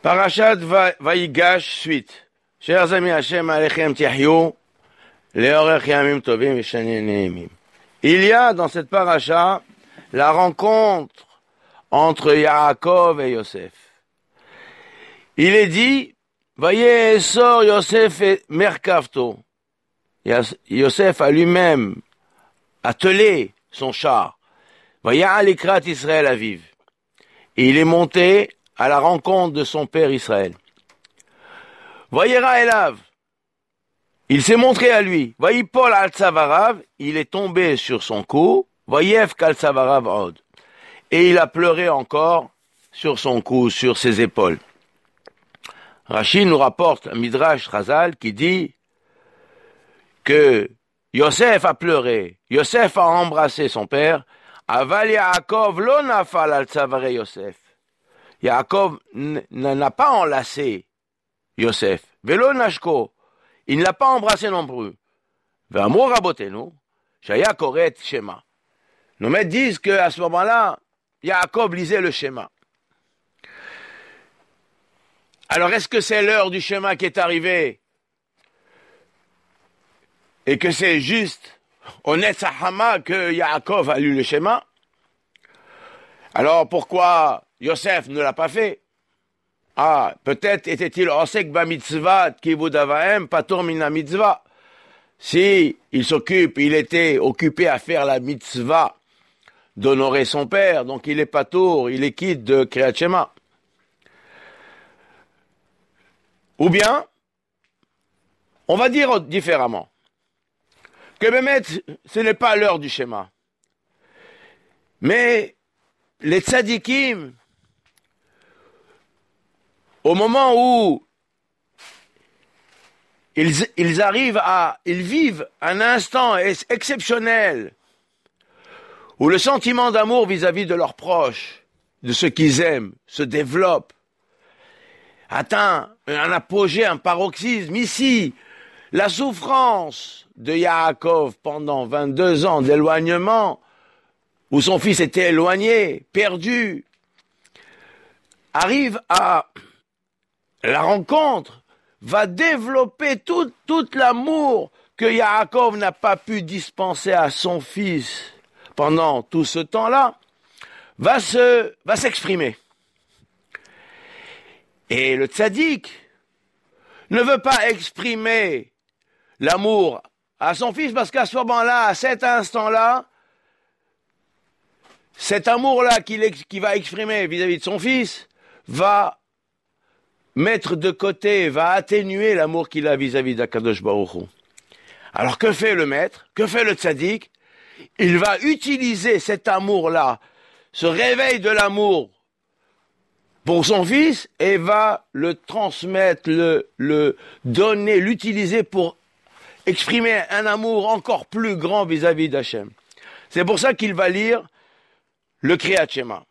Parashat Vayigash, suite. Chers amis Hashem, Alechem Tiahyu, Leorech Yamim Tovim Veshani Neimim. Il y a dans cette paracha la rencontre entre Yaakov et Yosef. Il est dit, voyez, sort Yosef et Merkavto. Yosef a lui-même attelé son char. Voyez, Alikrat Israël Aviv. Et il est monté à la rencontre de son père Israël. Voyera Elav, il s'est montré à lui. Voyez Paul al-Tzavarav, il est tombé sur son cou. Voyez kal-Tzavarav od. Et il a pleuré encore sur son cou, sur ses épaules. Rashi nous rapporte un Midrash Chazal qui dit que Yosef a pleuré, Yosef a embrassé son père. Aval Yaakov lo nafal al-Tzavare Yosef. Yaakov n'a pas enlacé Yosef. Velo nashko. Il ne l'a pas embrassé non plus. Ve'amor rabotenu, shaya koret shema. Nos maîtres disent qu'à ce moment-là, Yaakov lisait le schéma. Alors, est-ce que c'est l'heure du schéma qui est arrivée et que c'est juste au Netzahama que Yaakov a lu le schéma? Alors, pourquoi Yosef ne l'a pas fait? Ah, peut-être était-il osek ba mitzvah kivud avaim patur mina mitzvah. Si il était occupé à faire la mitzvah d'honorer son père, donc il est patour, il est quitte de Kriyat Shema. Ou bien, on va dire différemment, que Bémet, ce n'est pas l'heure du schéma. Mais les tzadikim, au moment où ils vivent un instant exceptionnel, où le sentiment d'amour vis-à-vis de leurs proches, de ceux qu'ils aiment, se développe, atteint un apogée, un paroxysme. Ici, la souffrance de Yaakov pendant 22 ans d'éloignement, où son fils était éloigné, perdu, arrive à la rencontre, va développer tout l'amour que Yaakov n'a pas pu dispenser à son fils pendant tout ce temps-là, va s'exprimer. Et le tzaddik ne veut pas exprimer l'amour à son fils parce qu'à ce moment-là, à cet instant-là, cet amour-là qu'il va exprimer vis-à-vis de son fils va mettre de côté, va atténuer l'amour qu'il a vis-à-vis d'Akadosh Baruch Hu. Alors que fait le maître? Que fait le tzaddik? Il va utiliser cet amour-là, ce réveil de l'amour pour son fils et va le transmettre, le donner, l'utiliser pour exprimer un amour encore plus grand vis-à-vis d'Hachem. C'est pour ça qu'il va lire le Kriyat Shema.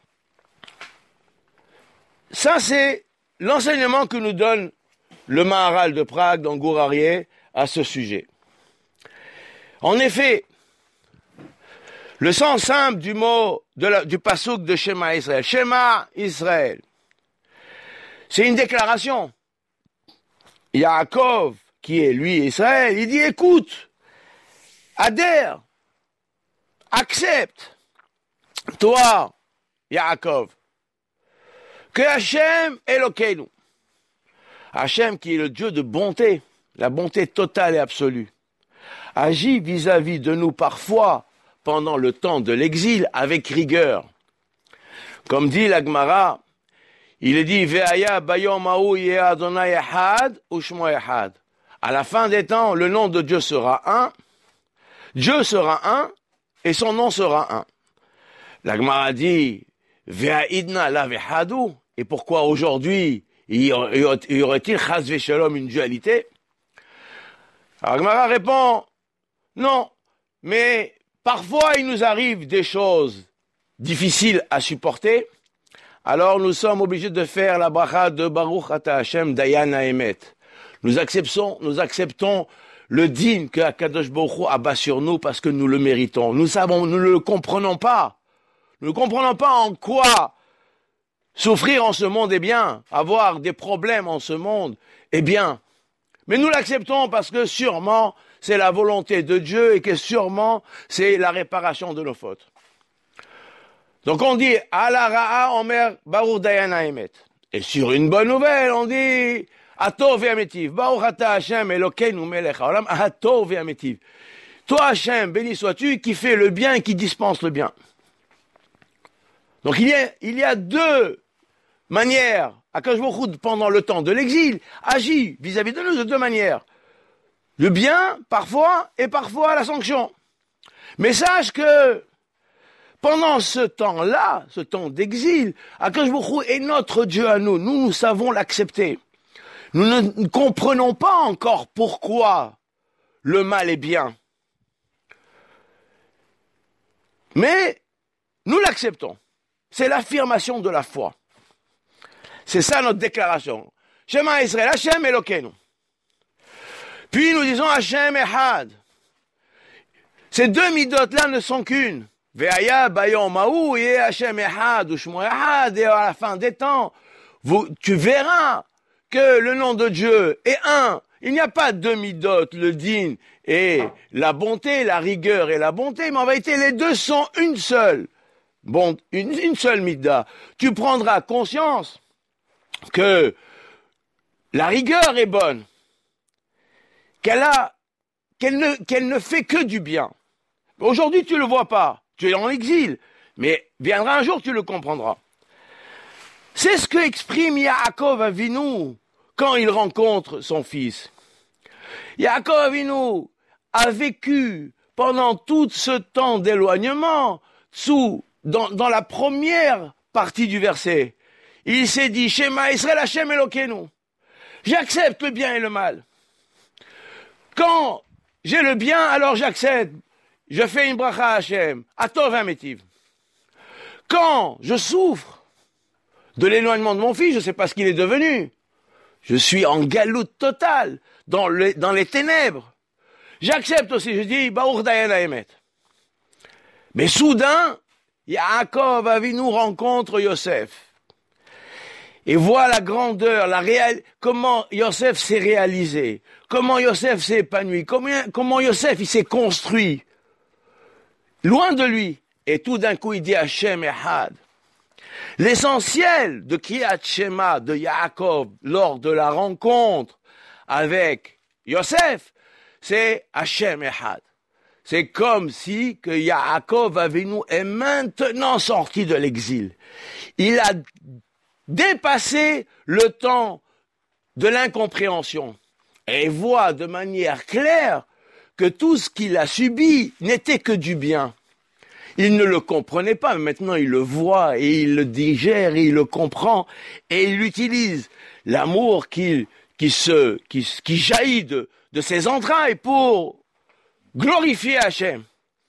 Ça, c'est l'enseignement que nous donne le Maharal de Prague dans Gourarié à ce sujet. En effet, le sens simple du mot, du pasouk de Shema Israël, Shema Israël, c'est une déclaration. Yaakov, qui est lui Israël, il dit écoute, adhère, accepte, toi, Yaakov, que Hachem Elokeinu, Hachem qui est le Dieu de bonté, la bonté totale et absolue, agit vis-à-vis de nous parfois pendant le temps de l'exil avec rigueur. Comme dit la Gemara, il est dit Ve'aya bayom ha'u yeh Adonai echad u'shmo echad. À la fin des temps, le nom de Dieu sera un, Dieu sera un et son nom sera un. La Gemara dit Ve'aidna lav echadu. Et pourquoi aujourd'hui y aurait-il chas v'shalom une dualité? Alors Gemara répond non, mais parfois il nous arrive des choses difficiles à supporter, alors nous sommes obligés de faire la bracha de Baruch Ata Hashem Dayan Haemet. Nous acceptons le dîme que Akadosh Baruch Hu abat sur nous parce que nous le méritons. Nous ne le comprenons pas. Nous ne comprenons pas en quoi Souffrir en ce monde est bien, avoir des problèmes en ce monde est bien. Mais nous l'acceptons parce que sûrement c'est la volonté de Dieu et que sûrement c'est la réparation de nos fautes. Donc on dit Ala Ra'a Omer Baruch Dayan Haemet. Et sur une bonne nouvelle, on dit Atov Ve'ametiv. Baruch Ata Hashem Elokeinu Melech Haolam Atov Ve'ametiv. Toi Hashem, béni sois-tu, qui fait le bien et qui dispense le bien. Donc il y a deux manières. Akadosh Baruch Hu, pendant le temps de l'exil, agit vis-à-vis de nous de deux manières. Le bien, parfois, et parfois la sanction. Mais sache que pendant ce temps-là, ce temps d'exil, Akadosh Baruch Hu est notre Dieu à nous. Nous savons l'accepter. Nous ne comprenons pas encore pourquoi le mal est bien. Mais nous l'acceptons. C'est l'affirmation de la foi. C'est ça notre déclaration. Shema Israël, Hashem Elokeinu. Puis nous disons Hashem Echad. Ces deux midotes-là ne sont qu'une. Ve'aya bayom ma'u yeh Hashem Echad ou Shmo Echad. Et à la fin des temps, tu verras que le nom de Dieu est un. Il n'y a pas deux midotes, le din et la bonté, la rigueur et la bonté, mais en vérité, les deux sont une seule. Bon, une seule midda. Tu prendras conscience que la rigueur est bonne, qu'elle ne fait que du bien. Aujourd'hui, tu le vois pas. Tu es en exil. Mais viendra un jour, tu le comprendras. C'est ce que exprime Yaakov Avinu quand il rencontre son fils. Yaakov Avinu a vécu pendant tout ce temps d'éloignement dans la première partie du verset. Il s'est dit, Shema Israël Hashem Elokeinu. J'accepte le bien et le mal. Quand j'ai le bien, alors j'accepte. Je fais une bracha à Hashem. Atov Hametiv. Quand je souffre de l'éloignement de mon fils, je ne sais pas ce qu'il est devenu. Je suis en galoute totale, dans les ténèbres. J'accepte aussi, je dis, Baruch Dayan Haemet. Mais soudain, Yaakov Avinu rencontre Yosef. Et voit la grandeur, comment Yosef s'est réalisé, comment Yosef s'est épanoui, comment Yosef il s'est construit. Loin de lui. Et tout d'un coup, il dit Hashem Echad. L'essentiel de Kriyat Shema de Yaakov lors de la rencontre avec Yosef, c'est Hashem Echad. C'est comme si que Yaakov Avinu est maintenant sorti de l'exil. Il a dépassé le temps de l'incompréhension et voit de manière claire que tout ce qu'il a subi n'était que du bien. Il ne le comprenait pas, mais maintenant il le voit et il le digère et il le comprend et il utilise l'amour qui jaillit de ses entrailles pour glorifier Hachem.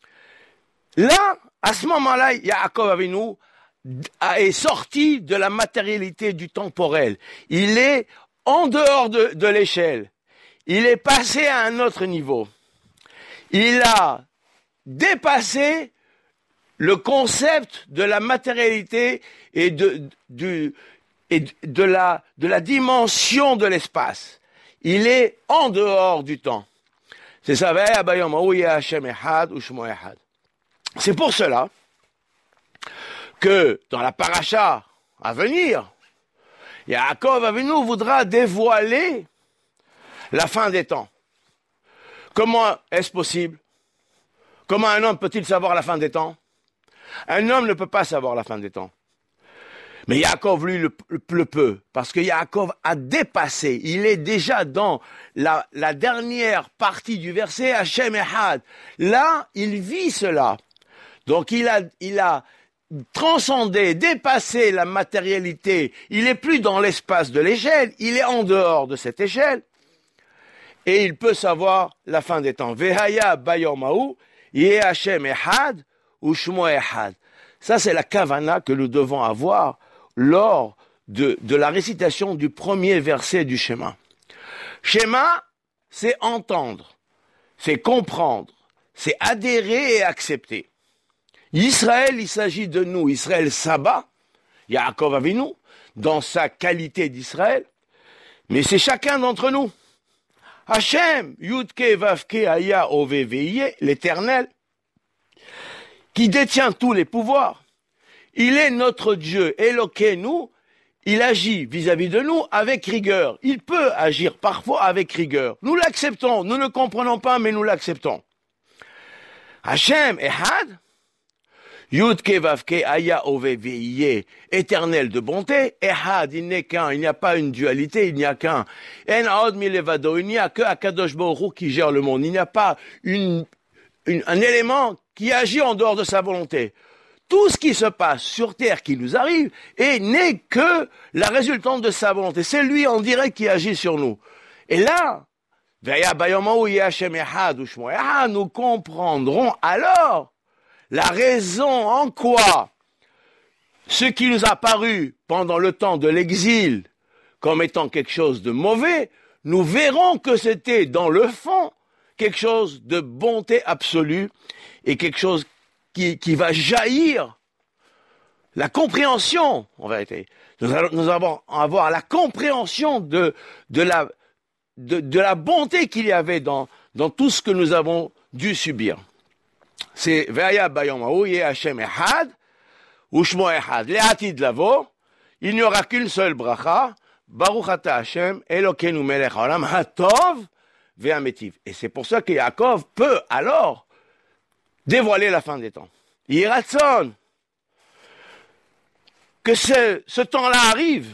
Là, à ce moment-là, Yaakov Avinu est sorti de la matérialité du temporel. Il est en dehors de l'échelle. Il est passé à un autre niveau. Il a dépassé le concept de la matérialité et de la dimension de l'espace. Il est en dehors du temps. C'est ça. C'est pour cela que dans la paracha à venir, Yaakov Avinu voudra dévoiler la fin des temps. Comment est-ce possible? Comment un homme peut-il savoir la fin des temps? Un homme ne peut pas savoir la fin des temps. Mais Yaakov, lui, le peut, parce que Yaakov a dépassé. Il est déjà dans la dernière partie du verset, Hashem Echad. Là, il vit cela. Donc, il a transcendé, dépassé la matérialité. Il n'est plus dans l'espace de l'échelle, il est en dehors de cette échelle. Et il peut savoir la fin des temps. Vehaya bayomahu, yeh Hashem Echad, ou Shmo Echad. Ça, c'est la kavana que nous devons avoir lors de la récitation du premier verset du Shema. Shema, c'est entendre, c'est comprendre, c'est adhérer et accepter. Israël, il s'agit de nous. Israël Saba, Yaakov Avinu, dans sa qualité d'Israël, mais c'est chacun d'entre nous. Hachem, Yudke Vavke Aya Oveveye, l'Éternel, qui détient tous les pouvoirs. Il est notre Dieu, Elokeinu, il agit vis-à-vis de nous avec rigueur. Il peut agir parfois avec rigueur. Nous l'acceptons, nous ne comprenons pas, mais nous l'acceptons. Hachem Ehad, Yudke Vavke Aya Oveveye, éternel de bonté, Ehad, il n'est qu'un, il n'y a pas une dualité, il n'y a qu'un. En Aod Milevado, il n'y a que Akadosh Baruch Hu qui gère le monde, il n'y a pas un élément qui agit en dehors de sa volonté. Tout ce qui se passe sur terre qui nous arrive n'est que la résultante de sa volonté. C'est lui en direct qui agit sur nous. Et là, nous comprendrons alors la raison en quoi ce qui nous a paru pendant le temps de l'exil comme étant quelque chose de mauvais, nous verrons que c'était dans le fond quelque chose de bonté absolue et quelque chose qui va jaillir. La compréhension, en vérité. Nous allons avoir la compréhension de la bonté qu'il y avait dans tout ce que nous avons dû subir. C'est Ve'aya bayom ha'u yeh Hashem echad u'shmo echad. Le'atid lavo, il n'y aura qu'une seule bracha, Baruch ata Hashem Elokeinu melech haolam hatov ve'ametiv. Et c'est pour ça que Yaakov peut alors dévoiler la fin des temps. Yiratzon, que ce temps-là arrive,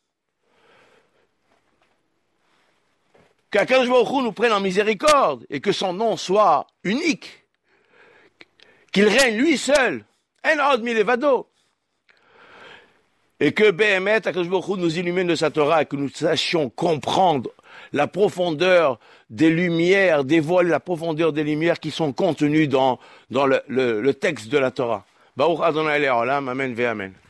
qu'Akadosh Baruch Hu nous prenne en miséricorde et que son nom soit unique, qu'il règne lui seul, en Aod Milevado, et que Behemet, Akadosh Baruch Hu nous illumine de sa Torah et que nous sachions comprendre la profondeur des lumières, dévoile la profondeur des lumières qui sont contenues dans le texte de la Torah. Baruch Adonai Le'olam, Amen ve Amen.